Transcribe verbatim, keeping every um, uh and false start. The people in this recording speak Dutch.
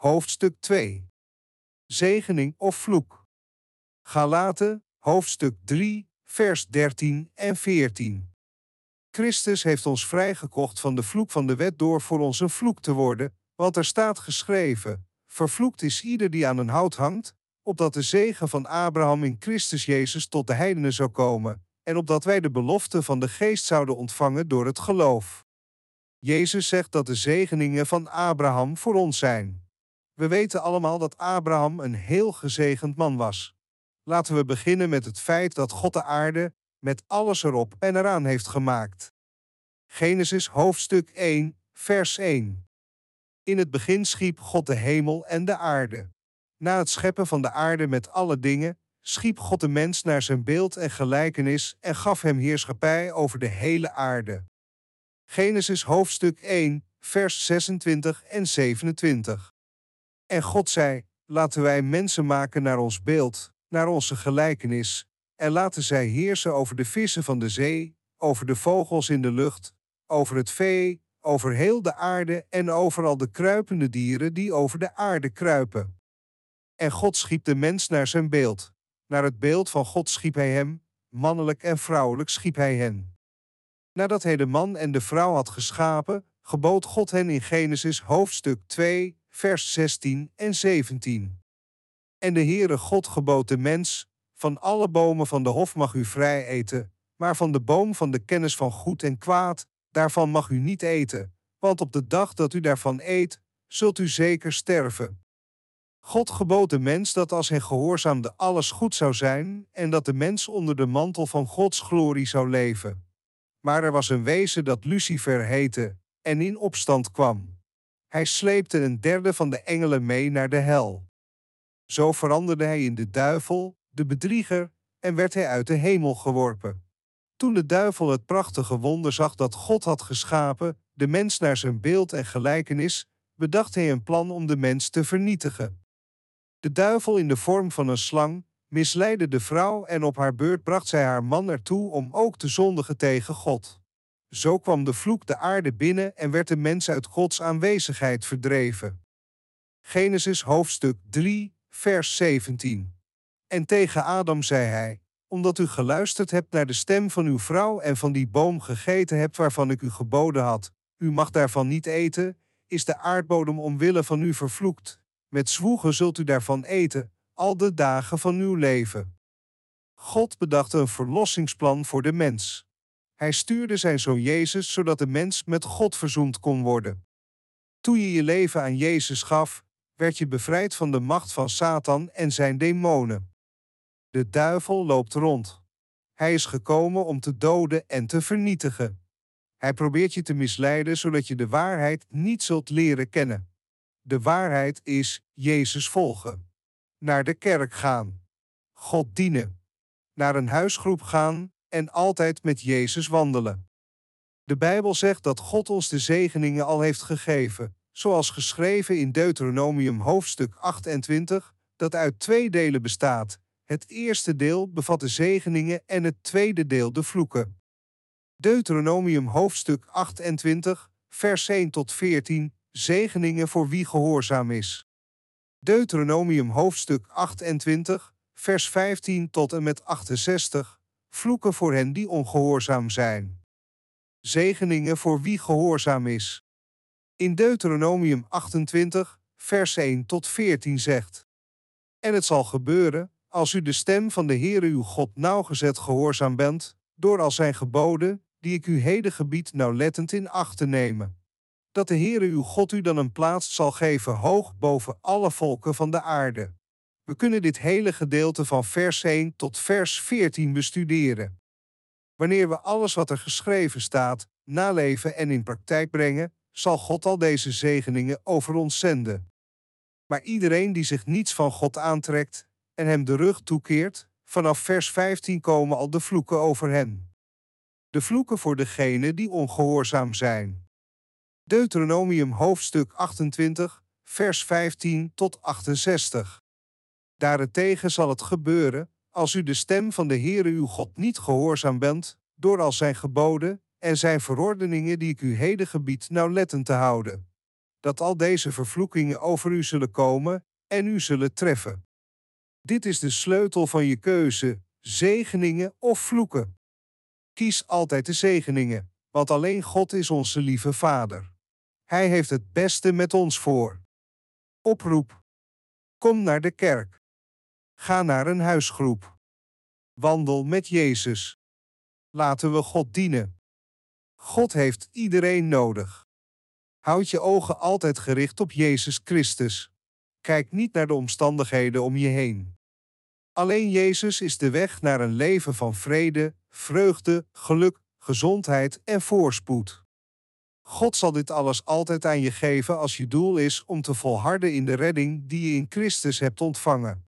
hoofdstuk twee. Zegening of vloek. Galaten, hoofdstuk drie, vers dertien en veertien. Christus heeft ons vrijgekocht van de vloek van de wet door voor ons een vloek te worden, want er staat geschreven: vervloekt is ieder die aan een hout hangt, opdat de zegen van Abraham in Christus Jezus tot de heidenen zou komen, en opdat wij de belofte van de Geest zouden ontvangen door het geloof. Jezus zegt dat de zegeningen van Abraham voor ons zijn. We weten allemaal dat Abraham een heel gezegend man was. Laten we beginnen met het feit dat God de aarde, met alles erop en eraan heeft gemaakt. Genesis hoofdstuk één, vers één. In het begin schiep God de hemel en de aarde. Na het scheppen van de aarde met alle dingen, schiep God de mens naar zijn beeld en gelijkenis en gaf hem heerschappij over de hele aarde. Genesis hoofdstuk één, vers zesentwintig en zevenentwintig. En God zei: laten wij mensen maken naar ons beeld, naar onze gelijkenis, en laten zij heersen over de vissen van de zee, over de vogels in de lucht, over het vee, over heel de aarde en over al de kruipende dieren die over de aarde kruipen. En God schiep de mens naar zijn beeld. Naar het beeld van God schiep hij hem, mannelijk en vrouwelijk schiep hij hen. Nadat hij de man en de vrouw had geschapen, gebood God hen in Genesis hoofdstuk twee, vers zestien en zeventien. En de Heere God gebood de mens: van alle bomen van de hof mag u vrij eten, maar van de boom van de kennis van goed en kwaad, daarvan mag u niet eten, want op de dag dat u daarvan eet, zult u zeker sterven. God gebood de mens dat als hij gehoorzaamde alles goed zou zijn, en dat de mens onder de mantel van Gods glorie zou leven. Maar er was een wezen dat Lucifer heette, en in opstand kwam. Hij sleepte een derde van de engelen mee naar de hel. Zo veranderde hij in de duivel, de bedrieger, en werd hij uit de hemel geworpen. Toen de duivel het prachtige wonder zag dat God had geschapen, de mens naar zijn beeld en gelijkenis, bedacht hij een plan om de mens te vernietigen. De duivel in de vorm van een slang misleidde de vrouw en op haar beurt bracht zij haar man ertoe om ook te zondigen tegen God. Zo kwam de vloek de aarde binnen en werd de mens uit Gods aanwezigheid verdreven. Genesis hoofdstuk drie, vers zeventien. En tegen Adam zei hij: omdat u geluisterd hebt naar de stem van uw vrouw en van die boom gegeten hebt waarvan ik u geboden had, u mag daarvan niet eten, is de aardbodem omwille van u vervloekt. Met zwoegen zult u daarvan eten, al de dagen van uw leven. God bedacht een verlossingsplan voor de mens. Hij stuurde zijn zoon Jezus zodat de mens met God verzoend kon worden. Toen je je leven aan Jezus gaf, werd je bevrijd van de macht van Satan en zijn demonen. De duivel loopt rond. Hij is gekomen om te doden en te vernietigen. Hij probeert je te misleiden zodat je de waarheid niet zult leren kennen. De waarheid is Jezus volgen. Naar de kerk gaan. God dienen. Naar een huisgroep gaan en altijd met Jezus wandelen. De Bijbel zegt dat God ons de zegeningen al heeft gegeven, zoals geschreven in Deuteronomium hoofdstuk achtentwintig, dat uit twee delen bestaat. Het eerste deel bevat de zegeningen en het tweede deel de vloeken. Deuteronomium hoofdstuk achtentwintig, vers één tot veertien, zegeningen voor wie gehoorzaam is. Deuteronomium hoofdstuk achtentwintig, vers vijftien tot en met achtenzestig, vloeken voor hen die ongehoorzaam zijn. Zegeningen voor wie gehoorzaam is. In Deuteronomium achtentwintig, vers één tot veertien zegt: en het zal gebeuren, als u de stem van de Heere uw God nauwgezet gehoorzaam bent, door al zijn geboden, die ik u heden gebied nauwlettend in acht te nemen, dat de Heere uw God u dan een plaats zal geven hoog boven alle volken van de aarde. We kunnen dit hele gedeelte van vers één tot vers veertien bestuderen. Wanneer we alles wat er geschreven staat, naleven en in praktijk brengen, zal God al deze zegeningen over ons zenden. Maar iedereen die zich niets van God aantrekt en hem de rug toekeert, vanaf vers vijftien komen al de vloeken over hen. De vloeken voor degenen die ongehoorzaam zijn. Deuteronomium hoofdstuk achtentwintig, vers vijftien tot achtenzestig. Daarentegen zal het gebeuren, als u de stem van de Heere uw God niet gehoorzaam bent, door al zijn geboden en zijn verordeningen die ik u heden gebied nauwlettend te houden, dat al deze vervloekingen over u zullen komen en u zullen treffen. Dit is de sleutel van je keuze, zegeningen of vloeken. Kies altijd de zegeningen, want alleen God is onze lieve Vader. Hij heeft het beste met ons voor. Oproep. Kom naar de kerk. Ga naar een huisgroep. Wandel met Jezus. Laten we God dienen. God heeft iedereen nodig. Houd je ogen altijd gericht op Jezus Christus. Kijk niet naar de omstandigheden om je heen. Alleen Jezus is de weg naar een leven van vrede, vreugde, geluk, gezondheid en voorspoed. God zal dit alles altijd aan je geven als je doel is om te volharden in de redding die je in Christus hebt ontvangen.